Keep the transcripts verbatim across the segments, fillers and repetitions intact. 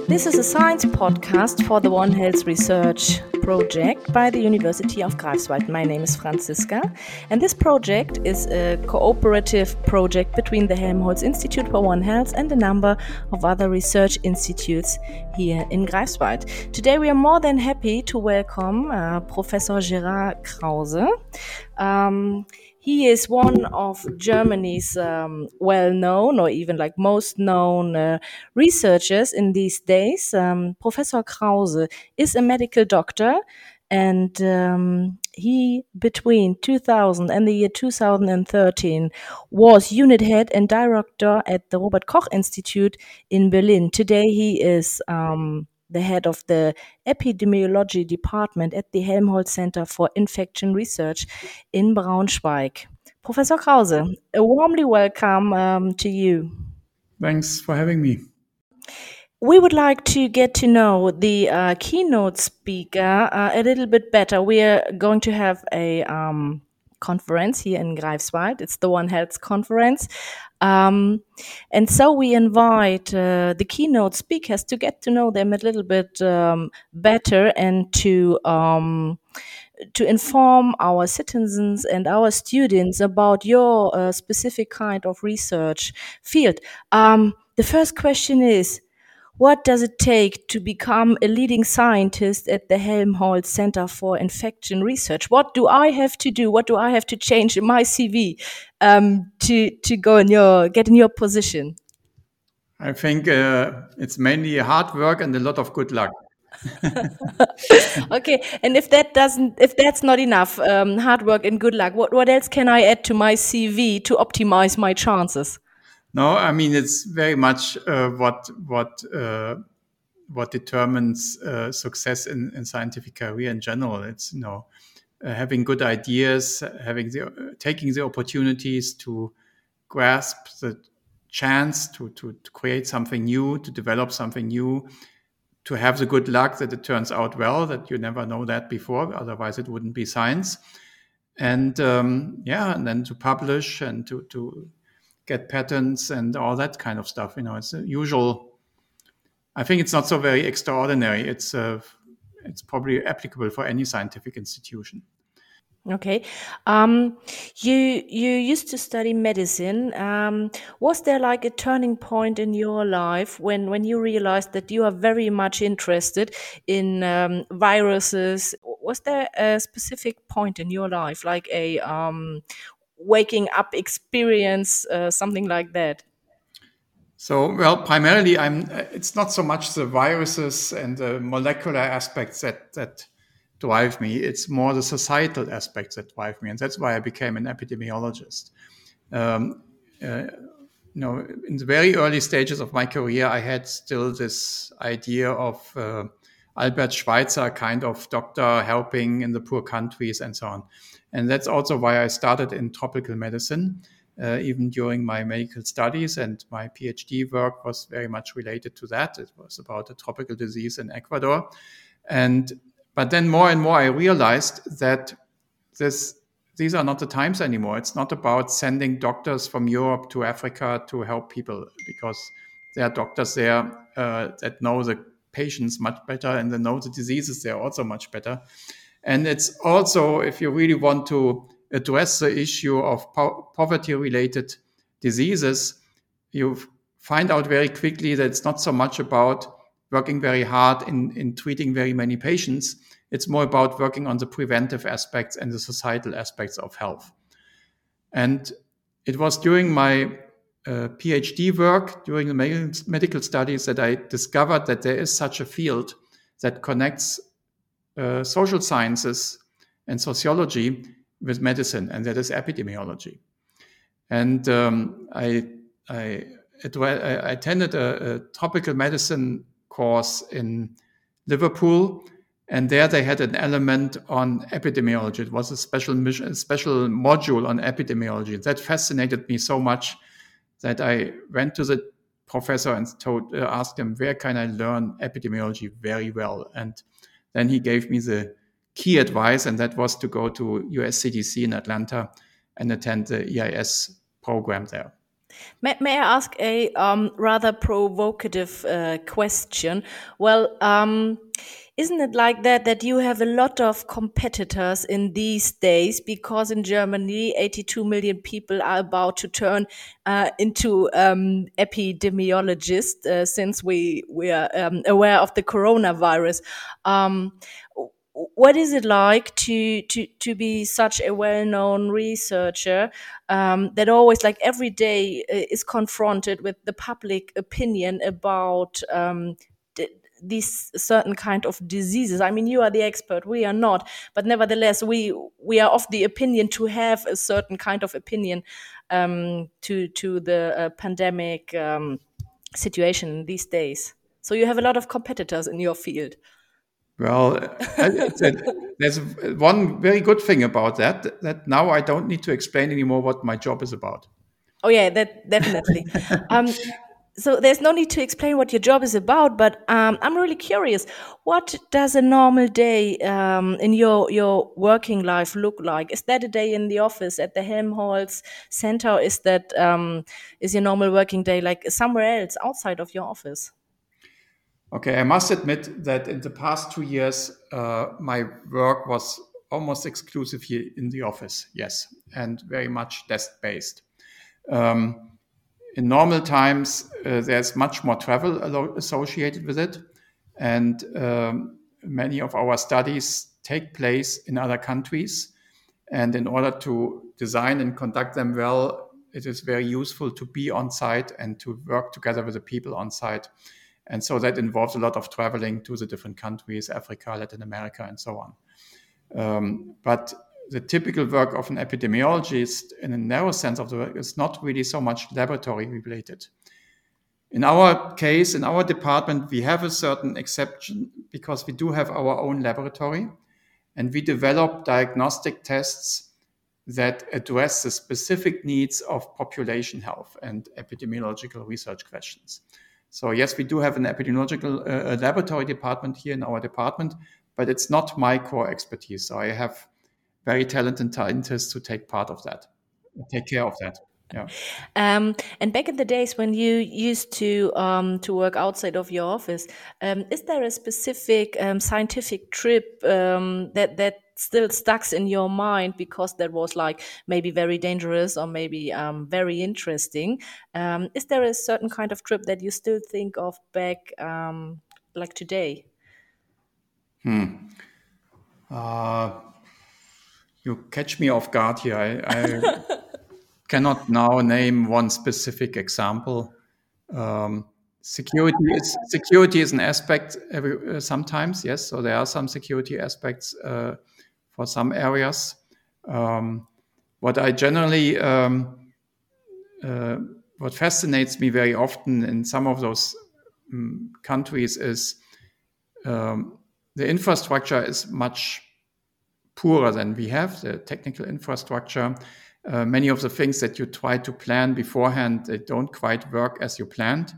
This is a science podcast for the One Health Research project by the University of Greifswald. My name is Franziska, and this project is a cooperative project between the Helmholtz Institute for One Health and a number of other research institutes here in Greifswald. Today we are more than happy to welcome uh, Professor Gerard Krause. Um, He is one of Germany's um, well-known or even like most known uh, researchers in these days. Um, Professor Krause is a medical doctor, and um, he, between two thousand and the year two thousand thirteen, was unit head and director at the Robert Koch Institute in Berlin. Today he is um, the head of the epidemiology department at the Helmholtz Center for Infection Research in Braunschweig. Professor Krause, a warmly welcome um, to you. Thanks for having me. We would like to get to know the uh, keynote speaker uh, a little bit better. We are going to have a um, conference here in Greifswald. It's the One Health Conference. Um, and so we invite uh, the keynote speakers to get to know them a little bit um, better and to um, to inform our citizens and our students about your uh, specific kind of research field. Um, the first question is, what does it take to become a leading scientist at the Helmholtz Center for Infection Research? What do I have to do? What do I have to change in my C V um, to to go in your get in your position? I think uh, it's mainly hard work and a lot of good luck. Okay, and if that doesn't, if that's not enough, um, hard work and good luck, what what else can I add to my C V to optimize my chances? No, I mean it's very much uh, what what uh, what determines uh, success in, in scientific career in general. It's you know uh, having good ideas, having the uh, taking the opportunities to grasp the chance to, to to create something new, to develop something new, to have the good luck that it turns out well, that you never know that before, otherwise it wouldn't be science. And um, yeah, and then to publish and to to get patents and all that kind of stuff. You know, it's a usual. I think it's not so very extraordinary. It's uh, it's probably applicable for any scientific institution. Okay. Um, you you used to study medicine. Um, was there like a turning point in your life when, when you realized that you are very much interested in um, viruses? Was there a specific point in your life, like a um, waking up experience, uh, something like that? So, well, primarily, I'm. It's not so much the viruses and the molecular aspects that that drive me. It's more the societal aspects that drive me, and that's why I became an epidemiologist. Um, uh, you know, in the very early stages of my career, I had still this idea of uh, Albert Schweitzer kind of doctor helping in the poor countries and so on, and that's also why I started in tropical medicine. Uh, even during my medical studies, and my PhD work was very much related to that. It was about a tropical disease in Ecuador. And but then more and more I realized that this these are not the times anymore. It's not about sending doctors from Europe to Africa to help people, because there are doctors there uh, that know the patients much better and they know the diseases there also much better. And it's also, if you really want to address the issue of po- poverty-related diseases, you find out very quickly that it's not so much about working very hard in, in treating very many patients. It's more about working on the preventive aspects and the societal aspects of health. And it was during my uh, PhD work, during the med- medical studies, that I discovered that there is such a field that connects uh, social sciences and sociology with medicine, and that is epidemiology. And um, I, I, it, I attended a, a tropical medicine course in Liverpool, and there they had an element on epidemiology. It was a special mission, a special module on epidemiology. That fascinated me so much that I went to the professor and told, uh, asked him, where can I learn epidemiology very well? And then he gave me the key advice, and that was to go to U S C D C in Atlanta and attend the E I S program there. May, may I ask a um, rather provocative uh, question? Well, um, isn't it like that that you have a lot of competitors in these days because in Germany, eighty-two million people are about to turn uh, into um, epidemiologists uh, since we we are um, aware of the coronavirus. Um, what is it like to to to be such a well-known researcher um, that always, like every day, uh, is confronted with the public opinion about um, d- these certain kind of diseases? I mean, you are the expert, we are not, but nevertheless, we we are of the opinion to have a certain kind of opinion um, to to the uh, pandemic um, situation these days. So you have a lot of competitors in your field. Well, it's a, there's one very good thing about that, that now I don't need to explain anymore what my job is about. Oh yeah, that definitely. Um, so there's no need to explain what your job is about, but um, I'm really curious. What does a normal day um, in your your working life look like? Is that a day in the office at the Helmholtz Center? Or is that um, is your normal working day like somewhere else outside of your office? Okay, I must admit that in the past two years, uh, my work was almost exclusively in the office, yes, and very much desk-based. Um, in normal times, uh, there's much more travel alo- associated with it, and um, many of our studies take place in other countries. And in order to design and conduct them well, it is very useful to be on site and to work together with the people on site. And so that involves a lot of traveling to the different countries, Africa, Latin America, and so on. Um, but the typical work of an epidemiologist, in a narrow sense of the work, is not really so much laboratory related. In our case, in our department, we have a certain exception because we do have our own laboratory and we develop diagnostic tests that address the specific needs of population health and epidemiological research questions. So yes, we do have an epidemiological uh, laboratory department here in our department, but it's not my core expertise. So I have very talented scientists who take part of that, take care of that. Yeah. Um, and back in the days when you used to um, to work outside of your office, um, is there a specific um, scientific trip um, that that still stuck in your mind because that was like maybe very dangerous or maybe um, very interesting? Um, is there a certain kind of trip that you still think of back um, like today? Hmm. Uh, you catch me off guard here. I, I cannot now name one specific example. Um, security is security is an aspect every, uh, sometimes, yes. So there are some security aspects uh, for some areas. Um, what I generally um, uh, what fascinates me very often in some of those um, countries is um, the infrastructure is much poorer than we have, the technical infrastructure. Uh, many of the things that you try to plan beforehand, they don't quite work as you planned.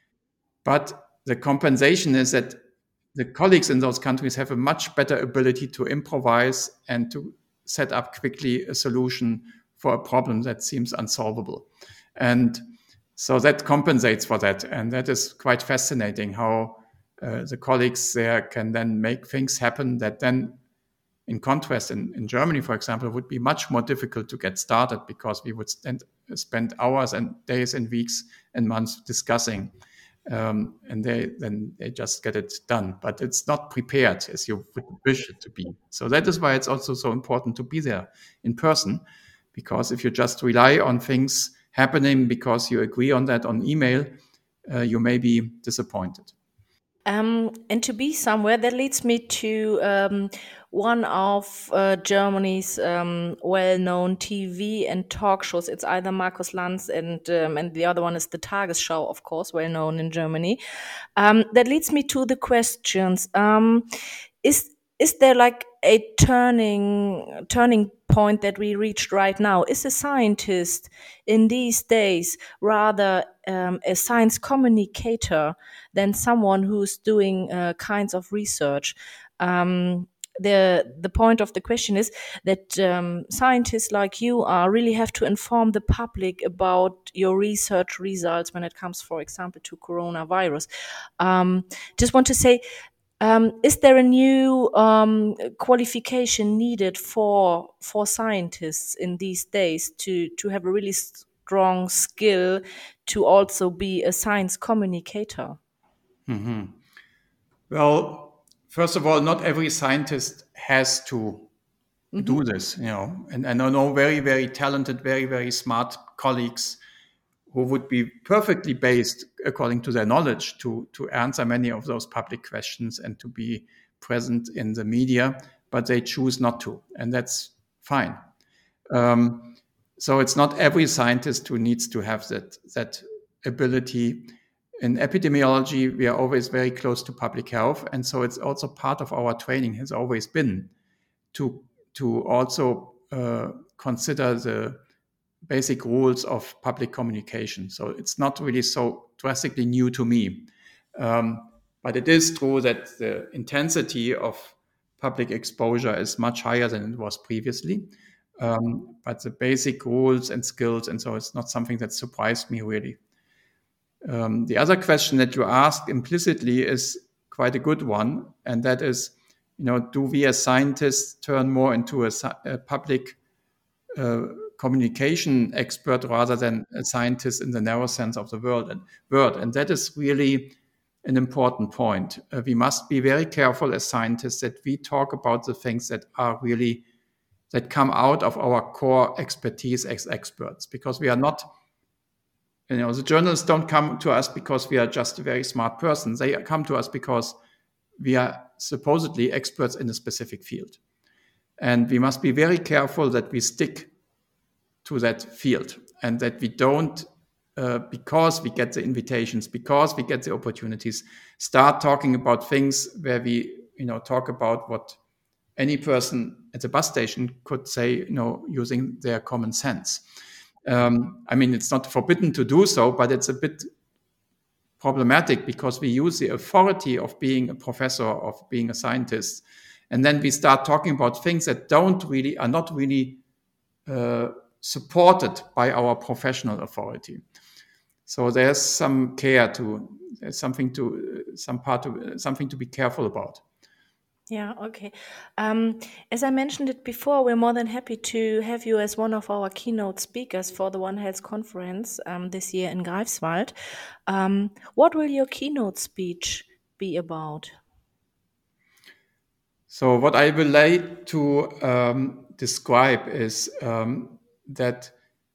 But the compensation is that the colleagues in those countries have a much better ability to improvise and to set up quickly a solution for a problem that seems unsolvable. And so that compensates for that. And that is quite fascinating how uh, the colleagues there can then make things happen that then, in contrast, in, in Germany, for example, would be much more difficult to get started because we would spend, spend hours and days and weeks and months discussing. Um, and they then they just get it done. But it's not prepared as you would wish it to be. So that is why it's also so important to be there in person, because if you just rely on things happening because you agree on that on email, uh, you may be disappointed. Um, and to be somewhere, that leads me to um, one of uh, Germany's um, well-known T V and talk shows. It's either Markus Lanz and um, and the other one is the Tagesschau, of course, well known in Germany. Um, that leads me to the questions. Um, is is there like a turning turning point that we reached right now? Is a scientist in these days rather um, a science communicator than someone who's doing uh, kinds of research? Um, the the point of the question is that um, scientists like you are really have to inform the public about your research results when it comes, for example, to coronavirus. Um, just want to say, um, is there a new um, qualification needed for for scientists in these days to to have a really strong skill to also be a science communicator? Mm-hmm. Well, first of all, not every scientist has to mm-hmm. do this, you know, and, and I know very, very talented, very, very smart colleagues who would be perfectly based, according to their knowledge, to, to answer many of those public questions and to be present in the media, but they choose not to, and that's fine. Um, so it's not every scientist who needs to have that, that ability. In epidemiology, we are always very close to public health, and so it's also part of our training has always been to, to also uh, consider the basic rules of public communication. So it's not really so drastically new to me. Um, but it is true that the intensity of public exposure is much higher than it was previously. Um, but the basic rules and skills, and so it's not something that surprised me really. Um, the other question that you asked implicitly is quite a good one, and that is, you know, do we as scientists turn more into a, a public uh, communication expert rather than a scientist in the narrow sense of the word and word. And that is really an important point. Uh, we must be very careful as scientists that we talk about the things that are really, that come out of our core expertise as experts, because we are not, you know, the journalists don't come to us because we are just a very smart person. They come to us because we are supposedly experts in a specific field. And we must be very careful that we stick to that field and that we don't, uh, because we get the invitations, because we get the opportunities, start talking about things where we, you know, talk about what any person at the bus station could say, you know, using their common sense. Um, I mean, it's not forbidden to do so, but it's a bit problematic because we use the authority of being a professor, of being a scientist, and then we start talking about things that don't really, are not really uh, supported by our professional authority. So there's some care to, there's something to, some part to, something to be careful about. Yeah, okay. Um, as I mentioned it before, we're more than happy to have you as one of our keynote speakers for the One Health conference um, this year in Greifswald. Um, what will your keynote speech be about? So what I would like to um, describe is um, that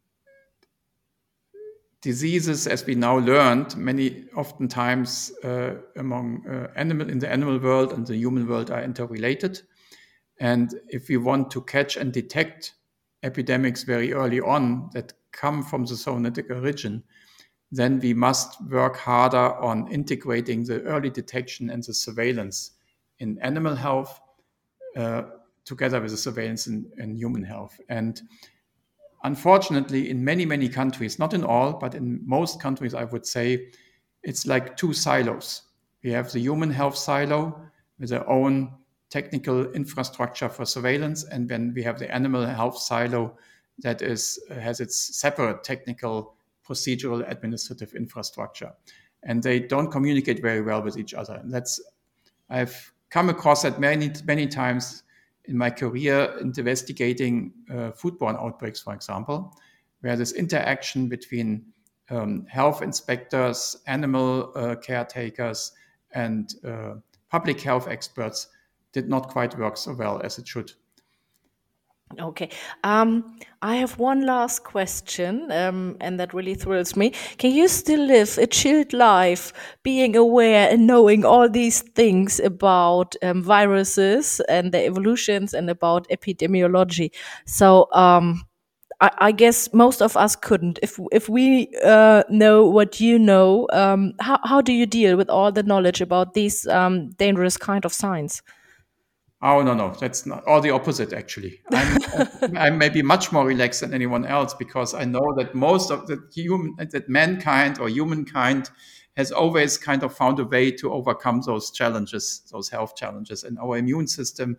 diseases, as we now learned, many oftentimes uh, among uh, animal in the animal world and the human world are interrelated. And if we want to catch and detect epidemics very early on that come from the zoonotic origin, then we must work harder on integrating the early detection and the surveillance in animal health uh, together with the surveillance in, in human health. And unfortunately, in many, many countries, not in all, but in most countries, I would say, it's like two silos. We have the human health silo with their own technical infrastructure for surveillance, and then we have the animal health silo that is has its separate technical, procedural, administrative infrastructure. And they don't communicate very well with each other. And that's, I've come across that many, many times in my career investigating uh, foodborne outbreaks, for example, where this interaction between um, health inspectors, animal uh, caretakers, and uh, public health experts did not quite work so well as it should. Okay. Um, I have one last question, um, and that really thrills me. Can you still live a chilled life, being aware and knowing all these things about um, viruses and their evolutions and about epidemiology? So um, I, I guess most of us couldn't. If if we uh, know what you know, um, how how do you deal with all the knowledge about these um, dangerous kind of science? Oh, no, no, that's not, or the opposite, actually. I'm, I'm maybe much more relaxed than anyone else because I know that most of the human, that mankind or humankind has always kind of found a way to overcome those challenges, those health challenges. And our immune system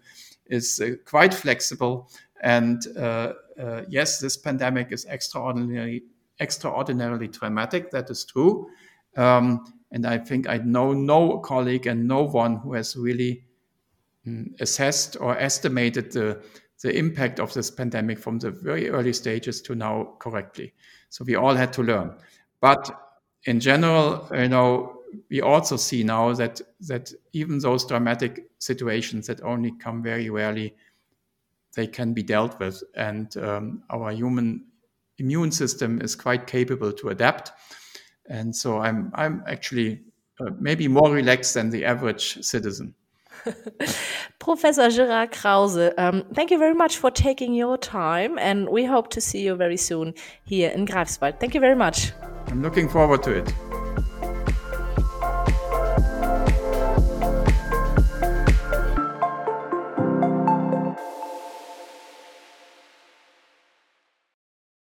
is uh, quite flexible. And uh, uh, yes, this pandemic is extraordinarily, extraordinarily traumatic. That is true. Um, and I think I know no colleague and no one who has really um, assessed or estimated the, the impact of this pandemic from the very early stages to now correctly. So we all had to learn. But in general, you know, we also see now that that even those dramatic situations that only come very rarely, they can be dealt with, and um, our human immune system is quite capable to adapt. And so I'm I'm actually uh, maybe more relaxed than the average citizen. Professor Gerard Krause, um, thank you very much for taking your time, and we hope to see you very soon here in Greifswald. Thank you very much. I'm looking forward to it.